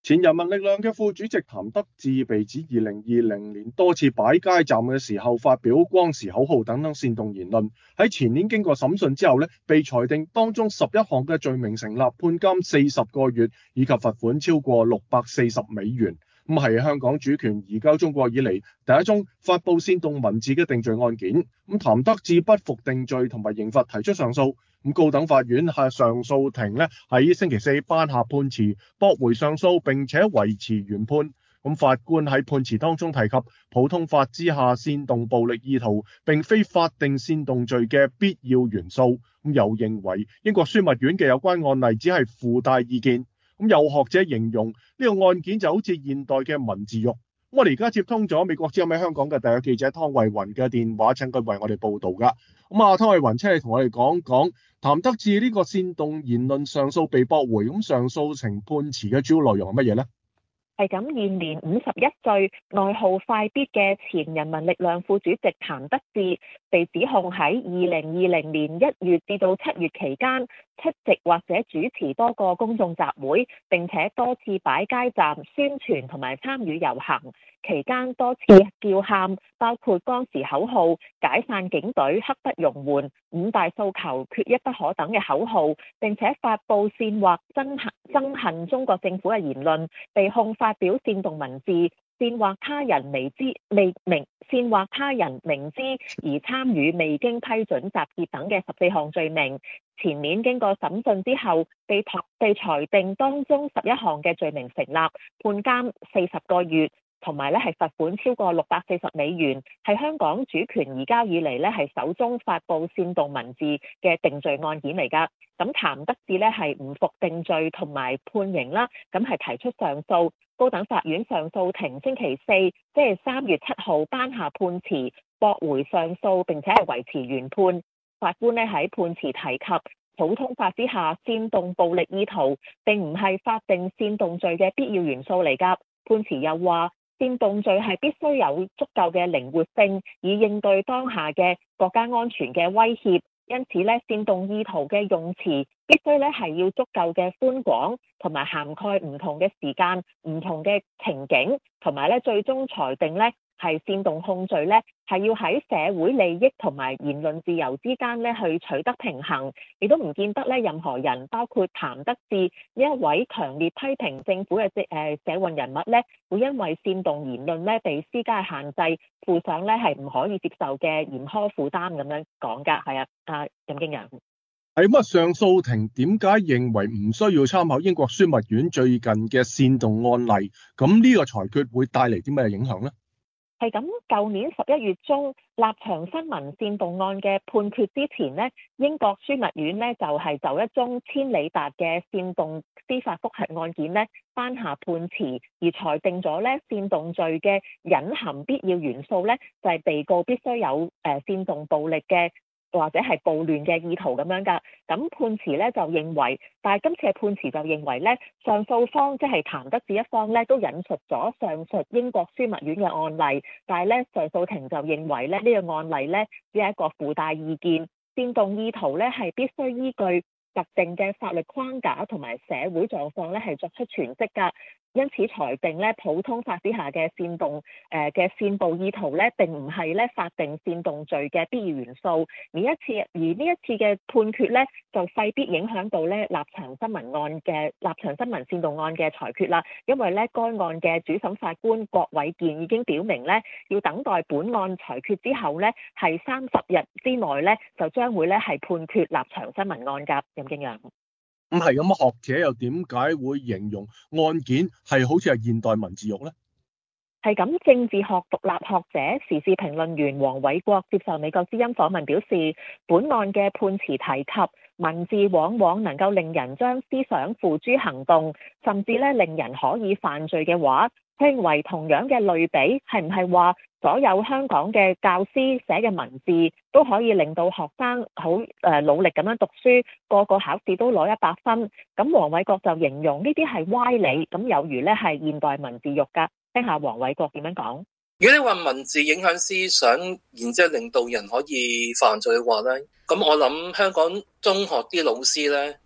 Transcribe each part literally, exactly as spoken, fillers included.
前人民力量嘅副主席譚德志被指二零二零年多次擺街站嘅時候發表光時口號等等煽動言論，喺前年經過審訊之後呢，被裁定當中十一項嘅罪名成立，判監四十個月以及罰款超過六百四十美元。咁係香港主權移交中國以嚟第一宗發布煽動文字嘅定罪案件。咁譚德志不服定罪同埋刑罰提出上訴。咁高等法院係上訴庭咧喺星期四頒下判詞，駁回上訴並且維持原判。咁法官喺判詞當中提及，普通法之下煽動暴力意圖並非法定煽動罪嘅必要元素。咁又認為英國樞密院嘅有關案例只係附帶意見。咁有學者形容呢個案件就好似現代嘅文字獄。我哋而家接通咗美國之音喺香港嘅第一記者湯慧雲嘅電話，請佢為我哋報道噶。咁啊，湯慧雲，請你同我哋講講譚德志呢個煽動言論上訴被駁回，咁上訴庭判詞嘅主要內容係乜嘢呢？ 係咁，現年五十一歲，外號快必嘅前人民力量副主席譚德志被指控喺二零二零年一月至到七月期間出席或者主持多個公眾集會，並且多次擺街站宣傳同埋參與遊行，期間多次叫喊，包括光時口號、解散警隊、刻不容緩、五大訴求、缺一不可等嘅口號，並且發布煽惑憎恨憎恨中國政府嘅言論，被控發表煽動文字、煽惑他人未知未明煽惑他人明知而參與未經批准集結等嘅十四項罪名。前年經過審訊之後，被被裁定當中十一項嘅罪名成立，判監四十個月，同埋咧係罰款超過六百四十美元，係香港主權移交以嚟咧係首宗發布煽動文字嘅定罪案件嚟㗎。咁譚德志咧係唔服定罪同埋判刑啦，咁係提出上訴。高等法院上訴庭星期四，即係三月七號頒下判詞，駁回上訴並且係維持原判。法官咧喺判詞提及，普通法之下煽動暴力意圖並唔係法定煽動罪嘅必要元素嚟㗎。判詞又話，煽動罪係必須有足夠嘅靈活性，以應對當下嘅國家安全嘅威脅。因此咧，煽動意圖嘅用詞必須咧係要足夠嘅寬廣，同埋涵蓋唔同嘅時間、唔同嘅情景，同埋咧最終裁定咧係煽動控罪咧係要喺社會利益同埋言論自由之間咧去取得平衡，亦都唔見得咧任何人，包括譚德志呢一位強烈批評政府嘅誒社運人物咧，會因為煽動言論咧被施加限制，負上咧係唔可以接受嘅嚴苛負擔咁樣講㗎。係啊，啊任敬揚。 係咁啊，上訴庭點解認為唔需要參考英國樞密院最近嘅煽動案例？咁呢個裁決會帶嚟啲咩影響呢？ 係咁，舊年十一月中，立場新聞煽動案嘅判決之前呢，英國樞密院呢就係就一宗千里達嘅煽動司法覆核案件呢頒下判詞，而裁定咗呢煽動罪嘅隱含必要元素呢，就係被告必須有誒煽動暴力嘅或者係暴亂嘅意圖咁樣㗎。咁判詞咧就認為，但係今次嘅判詞就認為咧，上訴方即係譚德志一方咧都引述咗上述英國樞密院嘅案例，但係咧上訴庭就認為咧呢個案例咧只係一個附帶意見，煽動意圖咧係必須依據特定嘅法律框架同埋社會狀況咧係作出詮釋㗎。因此裁定咧，普通法之下嘅煽動誒嘅煽暴意圖咧，並唔係咧法定煽動罪嘅必要元素。而一次而呢一次嘅判決咧，就勢必影響到咧立場新聞案嘅立場新聞煽動案嘅裁決啦。因為咧該案嘅主審法官郭偉健已經表明咧，要等待本案裁決之後咧，係三十日之內咧，就將會咧係判決立場新聞案㗎。任敬揚。 咁係咁，學者又點解會形容案件係好似係現代文字獄呢？ 係咁，政治學獨立學者、時事評論員黃偉國接受美國之音訪問表示，本案嘅判詞提及文字往往能夠令人將思想付諸行動，甚至咧令人可以犯罪嘅話，佢認為同樣嘅類比係唔係話所有香港嘅教師寫嘅文字都可以令到學生好誒努力咁樣讀書，個個考試都攞一百分。咁黃偉國就形容呢啲係歪理，咁有如咧係現代文字獄㗎。聽下黃偉國點樣講。 如果你話文字影響思想，然之後令到人可以犯罪嘅話咧，咁我諗香港中學啲老師咧，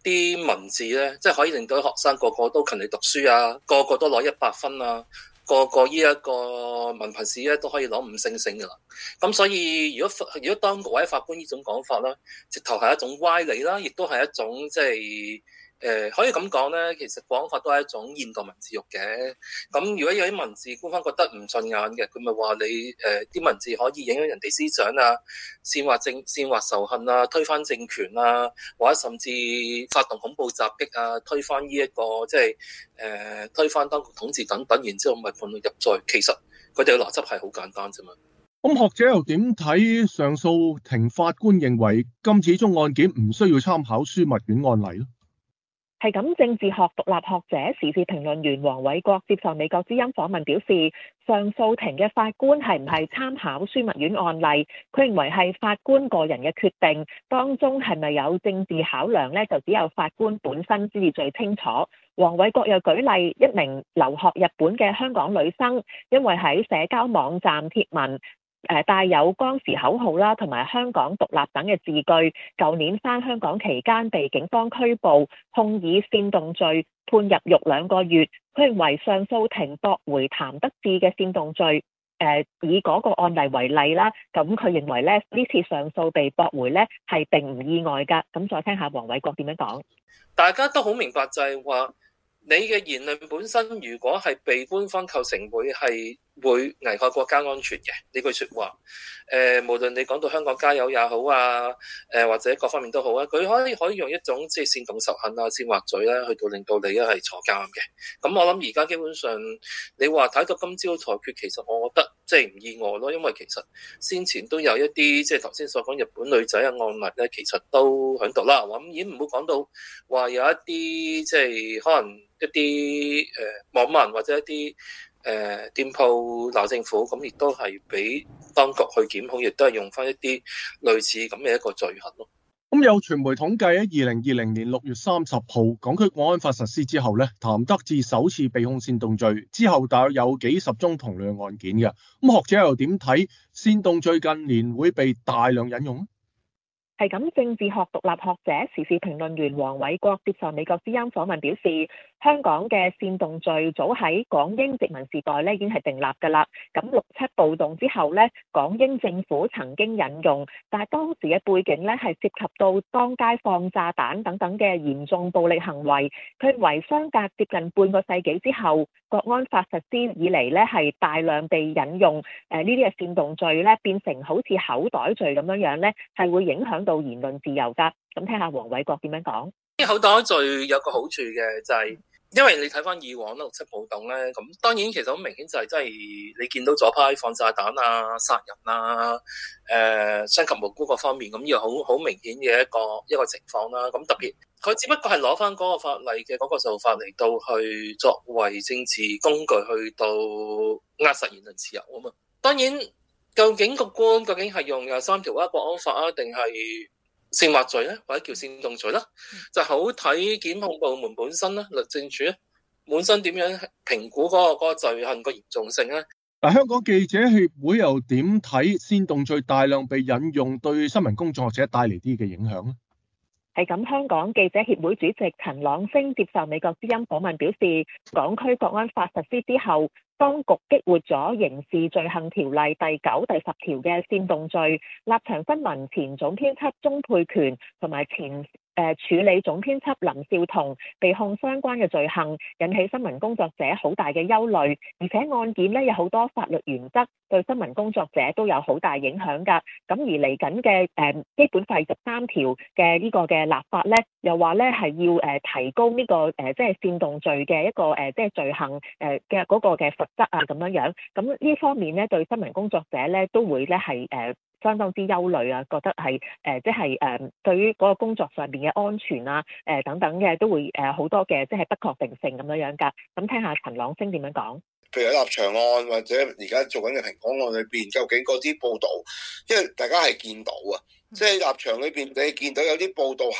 啲文字咧，即係可以令到學生個個都勤力讀書啊，個個都攞一百分啊，個個呢一個文憑試咧都可以攞五星星噶啦。咁所以如果如果當局或者法官呢種講法啦，直頭係一種歪理啦，亦都係一種即係。誒、呃、可以咁講咧，其實國安法都係一種現代文字獄嘅。咁如果有啲文字官方覺得唔順眼嘅，佢咪話你誒啲、呃、文字可以影響人哋思想啊，煽惑政煽惑仇恨啊，推翻政權啊，或者甚至發動恐怖襲擊啊，推翻呢、這、一個即係誒推翻當局統治等等，然之後咪判佢入罪。其實佢哋嘅邏輯係好簡單啫嘛。 咁學者又點睇上訴庭法官認為今次宗案件唔需要參考樞密院案例咧？ 係咁，政治學獨立學者、時事評論員黃偉國接受美國之音訪問表示，上訴庭嘅法官係唔係參考樞密院案例，佢認為係法官個人嘅決定，當中係咪有政治考量呢？就只有法官本身先至最清楚。黃偉國又舉例，一名留學日本嘅香港女生，因為喺社交網站貼文，誒帶有當時口號啦，同埋香港獨立等嘅字句，舊年返香港期間被警方拘捕，控以煽動罪，判入獄兩個月。佢認為上訴庭駁回譚德志嘅煽動罪，誒以嗰個案例為例啦，咁佢認為咧呢次上訴被駁回咧係並唔意外㗎。咁再聽下黃偉國點樣講。 大家都好明白就係話，你嘅言論本身如果係被官方構成會係會危害國家安全嘅呢句説話，誒、呃、無論你講到香港加油也好啊，誒、呃、或者各方面都好啊，佢可以可以用一種即係煽動仇恨啊、煽惑罪咧，去到令到你一係坐監嘅。咁我諗而家基本上你話睇到今朝裁決，其實我覺得即係唔意外咯，因為其實先前都有一啲即係頭先所講日本女仔嘅案例咧，其實都喺度啦。咁已經唔好講到話有一啲即係可能一啲誒、呃、網民或者一啲。誒、呃、店鋪鬧政府，咁亦都係俾當局去檢控，亦都係用翻一啲類似咁嘅一個罪行咯。 咁有傳媒統計喺二零二零年六月三十號，港區國安法實施之後咧，譚德志首次被控煽動罪，之後大約有幾十宗同類案件嘅。咁學者又點睇煽動罪近年會被大量引用咧？ 係咁，政治學獨立學者、時事評論員黃偉國接受美國之音訪問表示，香港嘅煽動罪早喺港英殖民時代咧已經係訂立㗎啦。咁六七暴動之後咧，港英政府曾經引用，但係當時嘅背景咧係涉及到當街放炸彈等等嘅嚴重暴力行為。佢認為相隔接近半個世紀之後，國安法實施以嚟咧係大量被引用，誒呢啲嘅煽動罪咧變成好似口袋罪咁樣樣咧，係會影響到言論自由㗎。咁聽下黃偉國點樣講。 啲口袋罪有個好處嘅就係、是，因為你睇翻以往六七暴動咧，咁當然其實好明顯就係真係你見到左派放炸彈啊、殺人啊、誒、呃、傷及無辜各方面，咁呢個好好明顯嘅一個一個情況啦。咁特別佢只不過係攞翻嗰個法例嘅嗰個做法嚟到去作為政治工具去到扼實言論自由啊嘛。當然，究竟個官究竟係用廿三條啊國安法啊，定係煽惑罪咧，或者叫煽動罪啦，就好睇檢控部門本身啦，律政處咧本身點樣評估嗰、那個嗰、那個罪行個嚴重性咧？ 嗱，香港記者協會又點睇煽動罪大量被引用對新聞工作者帶嚟啲嘅影響咧？ 係咁，香港記者協會主席陳朗昇接受美國之音訪問表示，港區國安法實施之後，當局激活咗刑事罪行條例第九、第十條嘅煽動罪。立場新聞前總編輯鍾沛權同埋前誒處理總編輯林紹桐被控相關嘅罪行，引起新聞工作者好大嘅憂慮。而且案件呢有好多法律原則，對新聞工作者都有好大影響㗎。咁而嚟緊嘅誒基本法十三條嘅呢個嘅立法呢，又話呢係要誒提高呢個誒即係煽動罪嘅一個誒即係罪行誒嘅嗰個嘅罰則啊咁樣樣。咁呢方面呢，對新聞工作者呢都會呢係誒相當之憂慮啊，覺得係誒即係誒對於嗰個工作上邊嘅安全啊誒等等嘅都會誒好多嘅即係不確定性咁樣樣㗎。咁聽下陳朗昇點樣講。 譬如喺立場案或者而家做緊嘅蘋果案裏邊，究竟嗰啲報導，因為大家係見到啊，即係立場裏邊你見到有啲報導喺日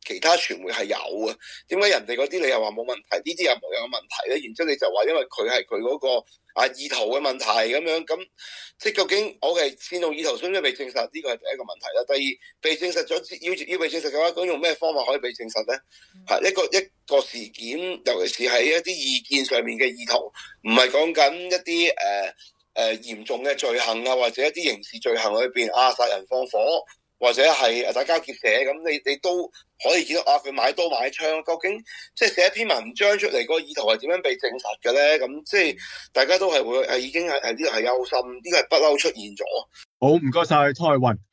其他傳媒係有啊？點解人哋嗰啲你又話冇問題，呢啲又冇有問題咧？然之後你就話因為佢係佢嗰個啊意圖嘅問題咁樣，咁即係究竟我嘅煽動意圖需唔需要被證實？呢個係第一個問題啦。第二，被證實咗要要被證實嘅話，咁用咩方法可以被證實咧？係、嗯、一個一個事件，尤其是喺一啲意見上面嘅意圖，唔係講緊一啲誒誒嚴重嘅罪行啊，或者一啲刑事罪行裏邊啊殺人放火。或者係誒打交劫舍咁，你你都可以見到啊！佢買刀買槍，究竟即係寫一篇文章出嚟，個意圖係點樣被證實嘅咧？咁即係大家都係會係已經係係呢個係憂心，呢個係不嬲出現咗。 好，唔該晒蔡雲。